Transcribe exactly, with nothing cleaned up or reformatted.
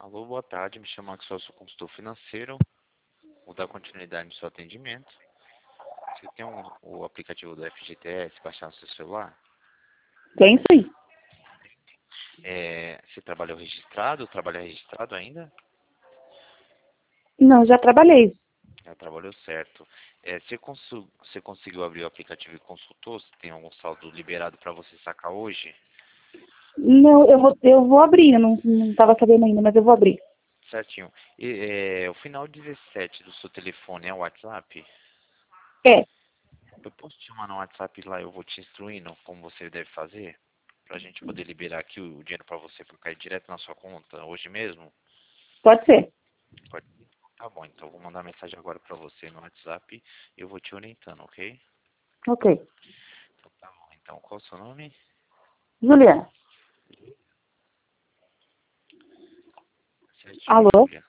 Alô, boa tarde. Me chamo Axel, sou consultor financeiro. Vou dar continuidade no seu atendimento. Você tem um, o aplicativo do F G T S baixado no seu celular? Tem sim. É, você trabalhou registrado? Trabalha registrado ainda? Não, já trabalhei. Já trabalhou certo. É, você, consu, você conseguiu abrir o aplicativo e consultou se tem algum saldo liberado para você sacar hoje? Não, eu vou, eu vou abrir, eu não, não tava sabendo ainda, mas eu vou abrir. Certinho. E, é, o final dezessete do seu telefone é o WhatsApp? É, Eu posso te chamar no WhatsApp lá, eu vou te instruindo como você deve fazer? Pra gente poder liberar aqui o dinheiro pra você pra cair direto na sua conta hoje mesmo? pode ser. Pode? Tá bom, então eu vou mandar mensagem agora pra você no WhatsApp e eu vou te orientando, ok? Ok. Então tá bom. Então, qual é o seu nome? Juliana, Certinho, alô? Júlia.